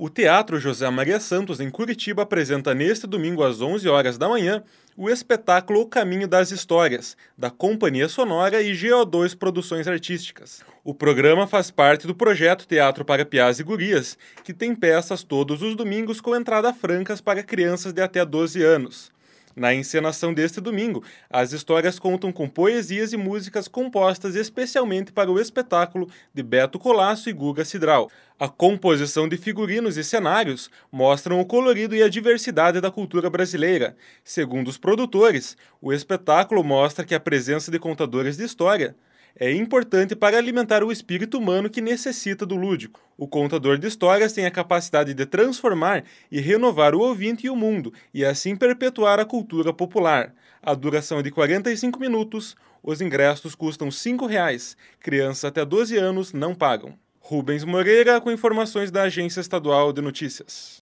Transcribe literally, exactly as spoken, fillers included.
O Teatro José Maria Santos, em Curitiba, apresenta neste domingo às onze horas da manhã o espetáculo O Caminho das Histórias, da Companhia Sonora e G O dois Produções Artísticas. O programa faz parte do projeto Teatro para Piás e Gurias, que tem peças todos os domingos com entrada francas para crianças de até doze anos. Na encenação deste domingo, as histórias contam com poesias e músicas compostas especialmente para o espetáculo de Beto Colasso e Guga Cidral. A composição de figurinos e cenários mostram o colorido e a diversidade da cultura brasileira. Segundo os produtores, o espetáculo mostra que a presença de contadores de história é importante para alimentar o espírito humano que necessita do lúdico. O contador de histórias tem a capacidade de transformar e renovar o ouvinte e o mundo, e assim perpetuar a cultura popular. A duração é de quarenta e cinco minutos, os ingressos custam cinco reais. Crianças até doze anos não pagam. Rubens Moreira com informações da Agência Estadual de Notícias.